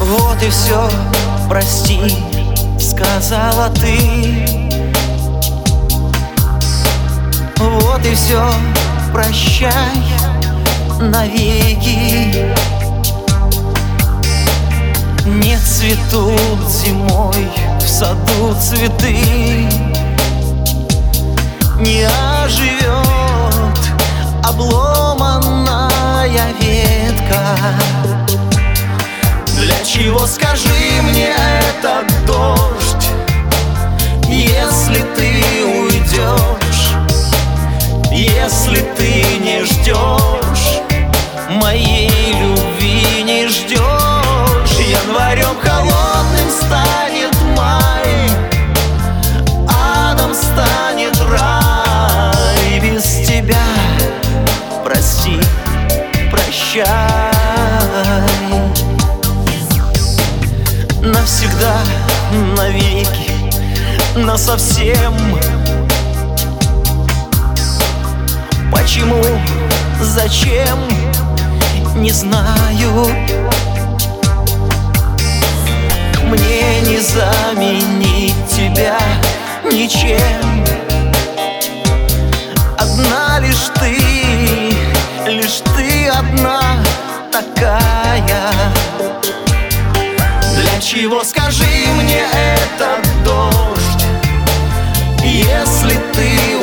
Вот и все, прости, сказала ты. Вот и все, прощай навеки. Не цветут зимой в саду цветы, не оживет обломанная ветка. Для чего, скажи мне, этот дождь, если ты уйдешь, если ты не ждешь моей любви, не ждешь? Январем холодным станет май, адом станет рай. Без тебя, прости, прощай. Навсегда, навеки, насовсем. Почему, зачем, не знаю. Мне не заменить тебя ничем. Одна лишь ты одна такая. Для чего, скажи мне, этот дождь, если ты